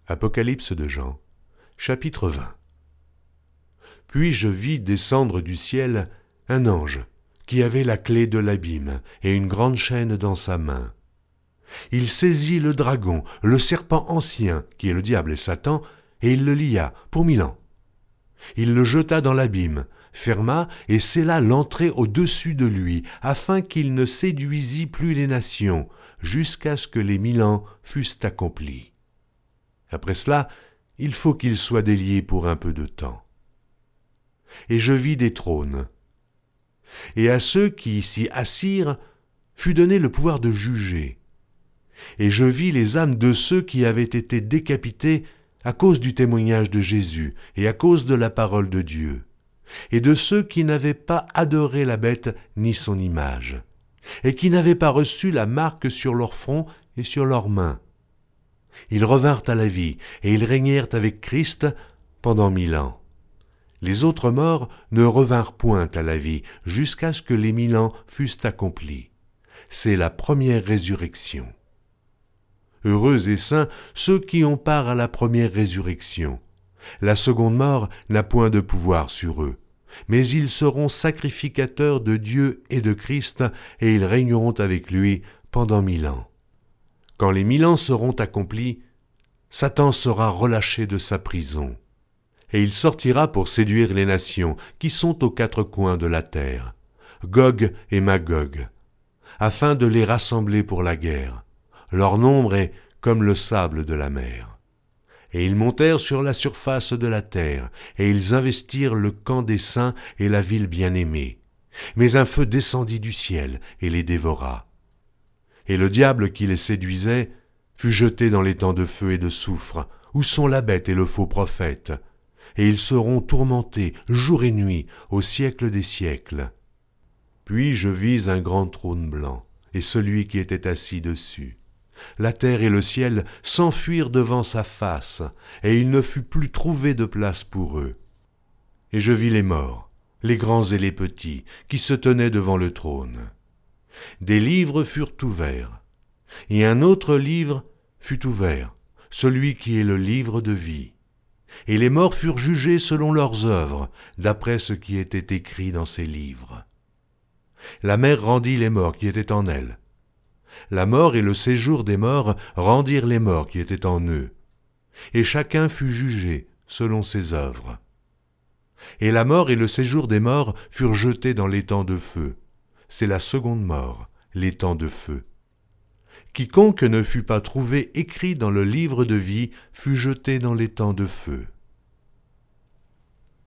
Apocalypse de Jean, chapitre 20. Puis je vis descendre du ciel un ange qui avait la clé de l'abîme et une grande chaîne dans sa main. Il saisit le dragon, le serpent ancien, qui est le diable et Satan, et il le lia pour 1000 ans. Il le jeta dans l'abîme, ferma et scella l'entrée au-dessus de lui, afin qu'il ne séduisît plus les nations, jusqu'à ce que les 1000 ans fussent accomplis. Après cela, il faut qu'il soit délié pour un peu de temps. Et je vis des trônes. Et à ceux qui s'y assirent fut donné le pouvoir de juger. Et je vis les âmes de ceux qui avaient été décapités à cause du témoignage de Jésus et à cause de la parole de Dieu, et de ceux qui n'avaient pas adoré la bête ni son image, et qui n'avaient pas reçu la marque sur leur front et sur leurs mains. Ils revinrent à la vie, et ils régnèrent avec Christ pendant 1000 ans. Les autres morts ne revinrent point à la vie, jusqu'à ce que les 1000 ans fussent accomplis. C'est la première résurrection. Heureux et saints ceux qui ont part à la première résurrection. La seconde mort n'a point de pouvoir sur eux, mais ils seront sacrificateurs de Dieu et de Christ, et ils régneront avec lui pendant 1000 ans. Quand les 1000 ans seront accomplis, Satan sera relâché de sa prison, et il sortira pour séduire les nations qui sont aux 4 coins de la terre, Gog et Magog, afin de les rassembler pour la guerre. Leur nombre est comme le sable de la mer. Et ils montèrent sur la surface de la terre, et ils investirent le camp des saints et la ville bien-aimée. Mais un feu descendit du ciel et les dévora. Et le diable qui les séduisait fut jeté dans l'étang de feu et de soufre, où sont la bête et le faux prophète, et ils seront tourmentés jour et nuit au siècle des siècles. Puis je vis un grand trône blanc, et celui qui était assis dessus. La terre et le ciel s'enfuirent devant sa face, et il ne fut plus trouvé de place pour eux. Et je vis les morts, les grands et les petits, qui se tenaient devant le trône. Des livres furent ouverts, et un autre livre fut ouvert, celui qui est le livre de vie. Et les morts furent jugés selon leurs œuvres, d'après ce qui était écrit dans ces livres. La mer rendit les morts qui étaient en elle. La mort et le séjour des morts rendirent les morts qui étaient en eux. Et chacun fut jugé selon ses œuvres. Et la mort et le séjour des morts furent jetés dans l'étang de feu. C'est la seconde mort, l'étang de feu. Quiconque ne fut pas trouvé écrit dans le livre de vie fut jeté dans l'étang de feu.